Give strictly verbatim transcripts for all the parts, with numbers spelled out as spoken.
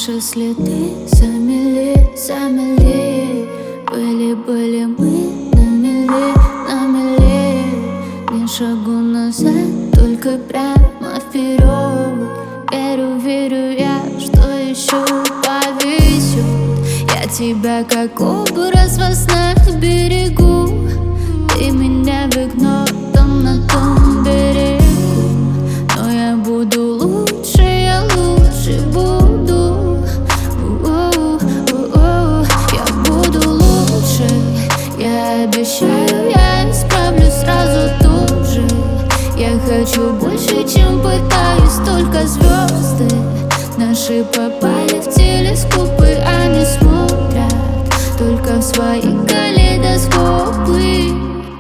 Наши следы замели, замели. Были-были мы на мели, на мели. Ни шагу назад, только прямо вперед. Верю, верю я, что еще повезет. Я тебя как образ во снах берегу. Ты меня в окно там на том берегу. Но я буду лучше, я лучше буду. У-у-у-у. Я буду лучше, я обещаю, я исправлю сразу тут же. Я хочу больше, чем пытаюсь, только звезды наши попали в телескопы, они смотрят только в свои калейдоскопы.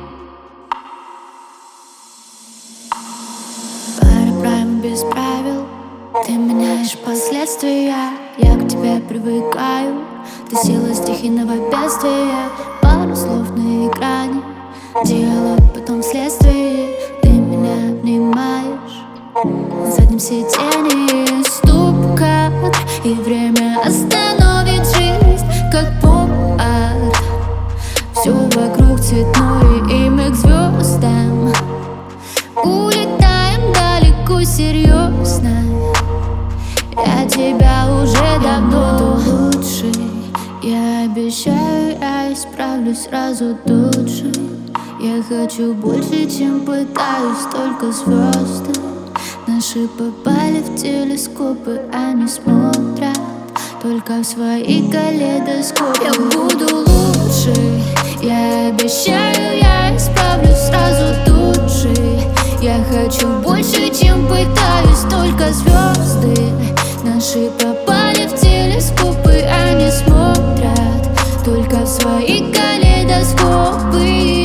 Пара правил без правил, ты меняешь последствия. Я к тебе привыкаю, ты сила стихийного бедствия. Пару слов на экране, диалог, потом следствие. Ты меня обнимаешь на заднем сиденье, стук-кат. И время остановит жизнь, как поп-арт. Все вокруг цветное, и мы к звездам улетаем далеко, серьезно. Я тебя уже давно буду лучше. Я обещаю, я исправлю сразу тут же. Я хочу больше, чем пытаюсь, только звезды наши попали в телескопы, они смотрят только в свои калейдоскопы. Я буду лучше, я обещаю, я исправлю сразу тут же. Я хочу больше, чем пытаюсь, только звезды наши попали в телескопы, они смотрят только в свои калейдоскопы.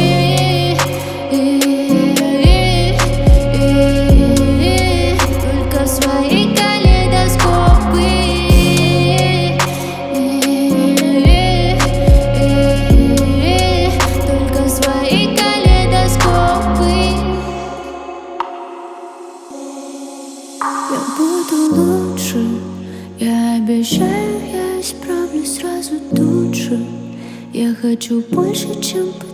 Я буду лучше, я обещаю, я исправлю сразу тут же. Я хочу больше, чем